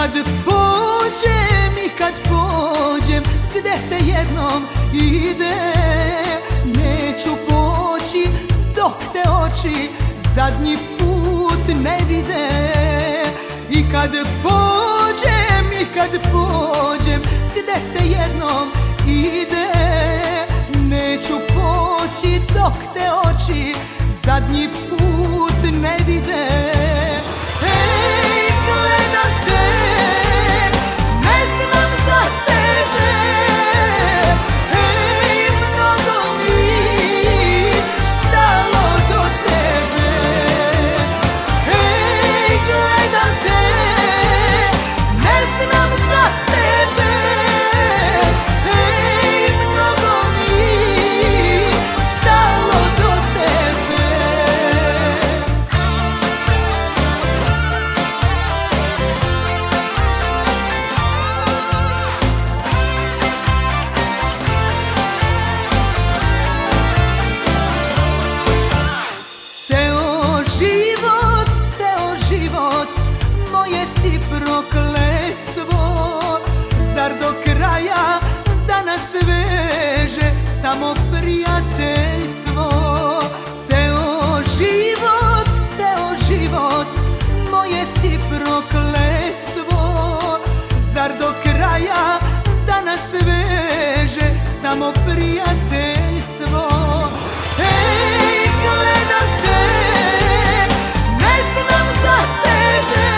kad pođem i kad pođem gde se jednom ide, neću poći dok te oči zadnji put ne vide. I kad pođem i kad pođem gde se jednom ide, neću poći dok te oči zadnji put ne vide. Ej, gledam te, ne znam za sebe, ej, mnogo mi stalo do tebe. Ej, gledam te, ne znam za sebe, ej, mnogo mi stalo do tebe. Ceo život moje si prokletstvo, zar do kraja da nas veže samo prijateljstvo? Ceo život moje si prokletstvo, zar do kraja da nas veže samo prijateljstvo? Ej, gledam te, ne znam za sebe,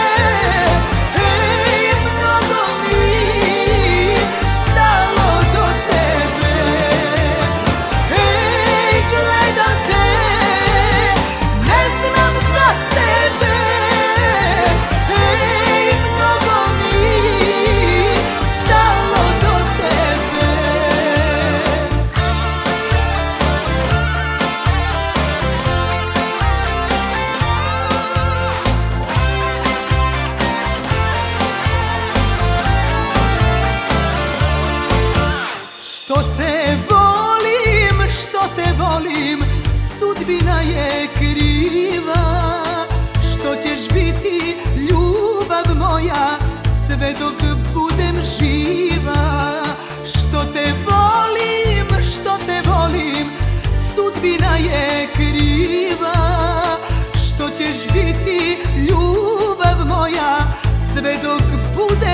ej, mnogo mi stalo do tebe. Ej, gledam te, ne znam za sebe, ej, mnogo mi stalo do tebe. Što te volim, sudbina je kriva. Što ćeš biti ljubav moja sve dok budem živa. Što te volim, sudbina je kriva. Što ćeš biti ljubav moja sve dok budem